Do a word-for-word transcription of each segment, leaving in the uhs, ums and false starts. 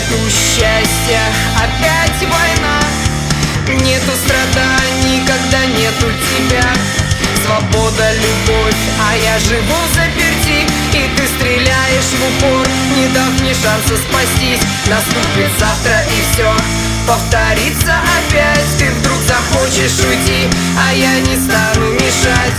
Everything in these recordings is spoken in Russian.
нету счастья, опять война. Нету страданий, когда нету тебя. Свобода, любовь, а я живу взаперти. И ты стреляешь в упор, не дав мне шанса спастись. Наступит завтра и все повторится опять. Ты вдруг захочешь уйти, а я не стану мешать.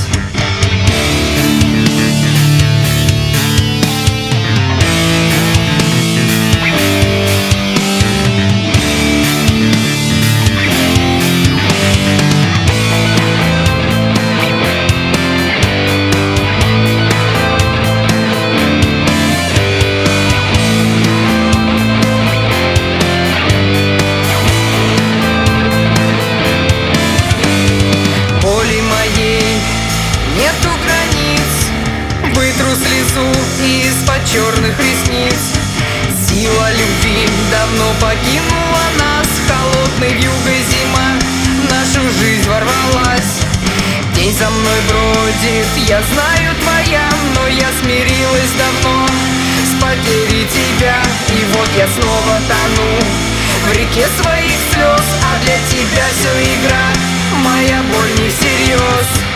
Нету границ, вытру слезу из-под черных ресниц. Сила любви давно покинула нас. Холодной вьюгой зима в нашу жизнь ворвалась. День за мной бродит, я знаю твоя, но я смирилась давно с потерей тебя. И вот я снова тону в реке своих слез, а для тебя все игра, моя боль не всерьез.